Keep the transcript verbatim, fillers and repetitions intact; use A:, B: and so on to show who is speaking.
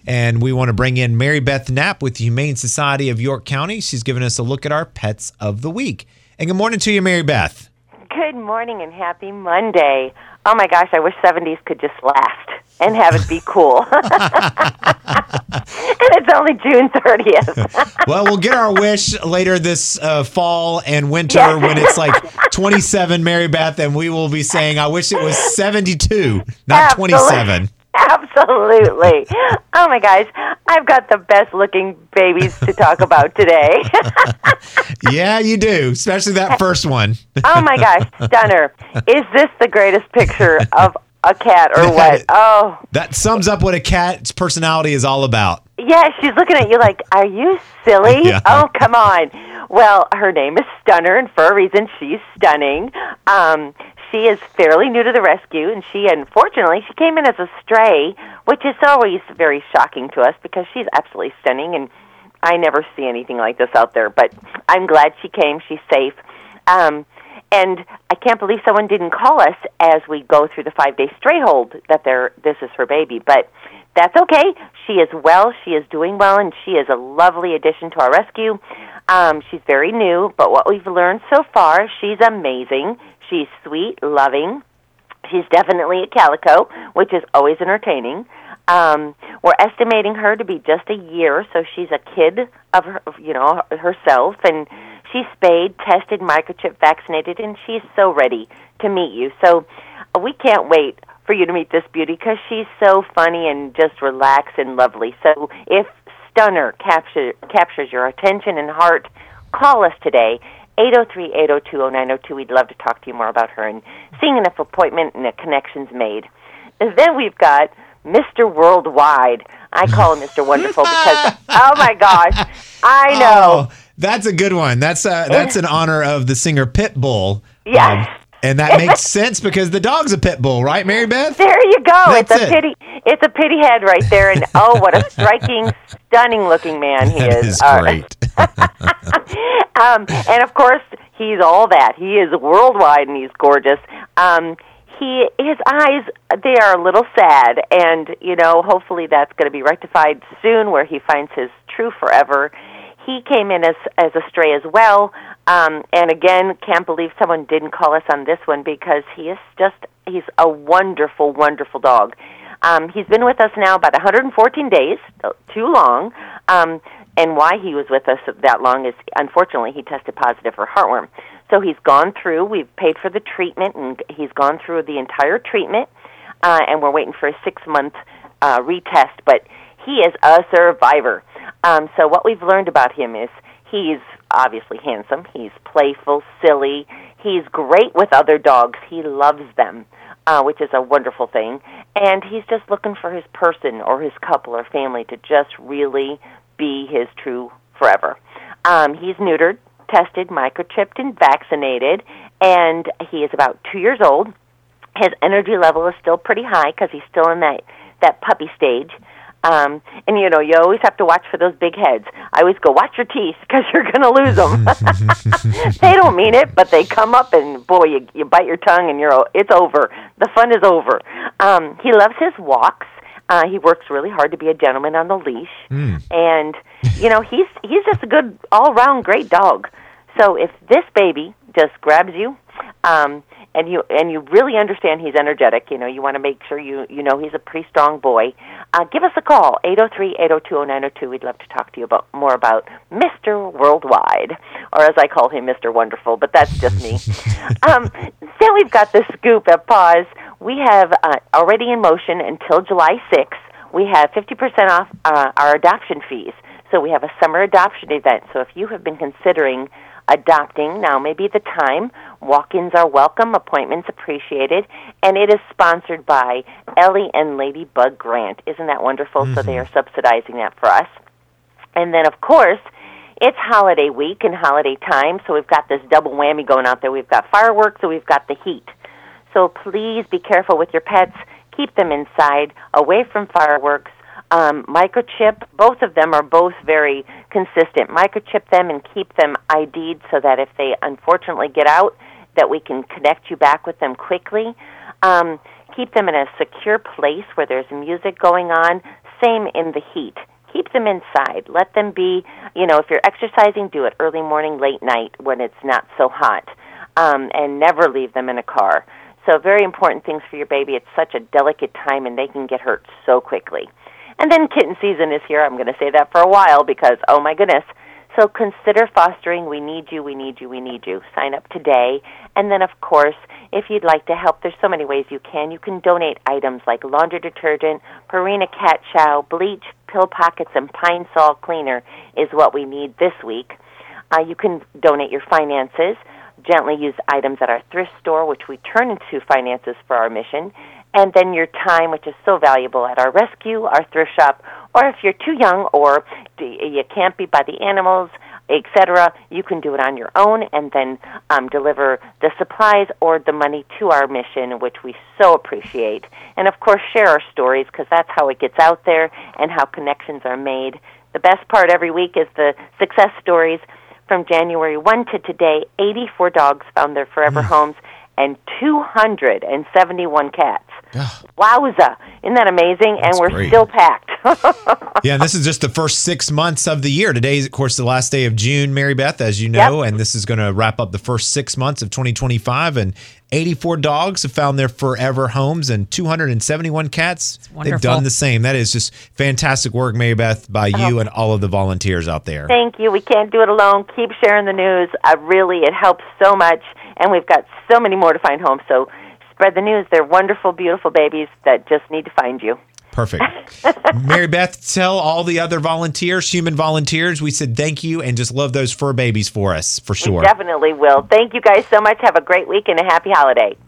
A: And we want to bring in Mary Beth Knapp with the Humane Society of York County. She's giving us a look at our pets of the week. And good morning to you, Mary Beth.
B: Good morning and happy Monday. Oh my gosh, I wish seventies could just last and have it be cool. And it's only June thirtieth.
A: Well, we'll get our wish later this uh, fall and winter
B: Yes.
A: when it's like twenty-seven, Mary Beth, and we will be saying, I wish it was seventy-two, not
B: Absolutely.
A: twenty-seven.
B: Absolutely. Oh my gosh, I've got the best looking babies to talk about today.
A: Yeah, you do, especially that first one.
B: Oh my gosh, Stunner. Is this the greatest picture of a cat or
A: That-
B: what? Oh.
A: That sums up what a cat's personality is all about.
B: Yeah, she's looking at you like, are you silly?
A: Yeah.
B: Oh, come on. Well, her name is Stunner, and for a reason, she's stunning. Um, she is fairly new to the rescue, and she, unfortunately, she came in as a stray, which is always very shocking to us because she's absolutely stunning, and I never see anything like this out there. But I'm glad she came. She's safe. Um, and I can't believe someone didn't call us as we go through the five-day stray hold that they're, this is her baby. But that's okay. She is well. She is doing well, and she is a lovely addition to our rescue. Um, she's very new, but what we've learned so far, she's amazing. She's sweet, loving. She's definitely a calico, which is always entertaining. Um, we're estimating her to be just a year, so she's a kid of her, you know, herself, and she's spayed, tested, microchip vaccinated, and she's so ready to meet you. So uh, we can't wait for you to meet this beauty because she's so funny and just relaxed and lovely. So if Stunner capture, captures your attention and heart, call us today, eight oh three, eight oh two, oh nine oh two. We'd love to talk to you more about her and seeing an appointment and a connection's made. And then we've got Mister Worldwide. I call him Mister Wonderful because, oh my gosh, I know.
A: Oh, that's a good one. That's uh, that's in honor of the singer Pitbull.
B: Yes.
A: Um, and that makes sense because the dog's a pit bull, right, Mary Beth?
B: There you go.
A: That's
B: it's a
A: it.
B: pity. It's a pity head right there, and oh, what a striking, stunning-looking man he
A: That
B: is.
A: is
B: Uh,
A: great.
B: um, and of course, he's all that. He is worldwide, and he's gorgeous. Um, he, his eyes, they are a little sad, and you know, hopefully that's going to be rectified soon, where he finds his true forever. He came in as as a stray as well, um, and again, can't believe someone didn't call us on this one because he is just, he's a wonderful, wonderful dog. Um, he's been with us now about one hundred fourteen days, too long, um, and why he was with us that long is, unfortunately, he tested positive for heartworm. So he's gone through, we've paid for the treatment, and he's gone through the entire treatment, uh, and we're waiting for a six-month uh, retest, but he is a survivor. Um, so what we've learned about him is he's obviously handsome, he's playful, silly, he's great with other dogs, he loves them, uh, which is a wonderful thing, and he's just looking for his person or his couple or family to just really be his true forever. Um, he's neutered, tested, microchipped, and vaccinated, and he is about two years old. His energy level is still pretty high because he's still in that, that puppy stage. Um, and, you know, you always have to watch for those big heads. I always go, watch your teeth, because you're going to lose them. They don't mean it, but they come up, and, boy, you, you bite your tongue, and you're it's over. The fun is over. Um, he loves his walks. Uh, he works really hard to be a gentleman on the leash.
A: Mm.
B: And, you know, he's he's just a good, all-around great dog. So if this baby just grabs you, um, and you and you really understand he's energetic, you know, you want to make sure you, you know he's a pretty strong boy, uh, give us a call, eight oh three, eight oh two, oh nine oh two. We'd love to talk to you about more about Mister Worldwide, or as I call him, Mister Wonderful, but that's just me. um, then we've got the scoop at Paws. We have uh, already in motion until July sixth. We have fifty percent off uh, our adoption fees. So we have a summer adoption event. So if you have been considering adopting, now may be the time. Walk-ins are welcome, appointments appreciated, and it is sponsored by Ellie and Ladybug Grant. Isn't that wonderful? Mm-hmm. So they are subsidizing that for us. And then, of course, it's holiday week and holiday time, so we've got this double whammy going out there. We've got fireworks, and we've got the heat. So please be careful with your pets. Keep them inside, away from fireworks. Um, microchip, both of them are both very consistent. Microchip them and keep them I D'd so that if they unfortunately get out, that we can connect you back with them quickly. Um, keep them in a secure place where there's music going on. Same in the heat. Keep them inside. Let them be, you know, if you're exercising, do it early morning, late night when it's not so hot. Um, and never leave them in a car. So very important things for your baby. It's such a delicate time, and they can get hurt so quickly. And then kitten season is here. I'm going to say that for a while because, oh my goodness. So consider fostering. We need you, we need you, we need you. Sign up today. And then, of course, if you'd like to help, there's so many ways you can. You can donate items like laundry detergent, Purina cat chow, bleach, pill pockets, and Pine Sol cleaner is what we need this week. Uh, you can donate your finances, gently used items at our thrift store, which we turn into finances for our mission, and then your time, which is so valuable at our rescue, our thrift shop, or if you're too young or you can't be by the animals, et cetera, you can do it on your own and then um, deliver the supplies or the money to our mission, which we so appreciate. And, of course, share our stories because that's how it gets out there and how connections are made. The best part every week is the success stories. From January first to today, eighty-four dogs found their forever homes and two hundred seventy-one cats. Wowza. Isn't that amazing?
A: That's
B: and we're
A: great.
B: still packed.
A: Yeah, and this is just the first six months of the year. Today is, of course, the last day of June, Mary Beth, as you know,
B: Yep.
A: and this is going to wrap up the first six months of twenty twenty-five. And eighty-four dogs have found their forever homes and two hundred seventy-one cats. They've
C: wonderful.
A: done the same. That is just fantastic work, Mary Beth, by you and all of the volunteers out there.
B: Thank you. We can't do it alone. Keep sharing the news. Uh, really, it helps so much. And we've got so many more to find homes. So spread the news. They're wonderful, beautiful babies that just need to find you.
A: Perfect. Mary Beth, tell all the other volunteers, human volunteers, we said thank you and just love those fur babies for us, for sure.
B: We definitely will. Thank you guys so much. Have a great week and a happy holiday.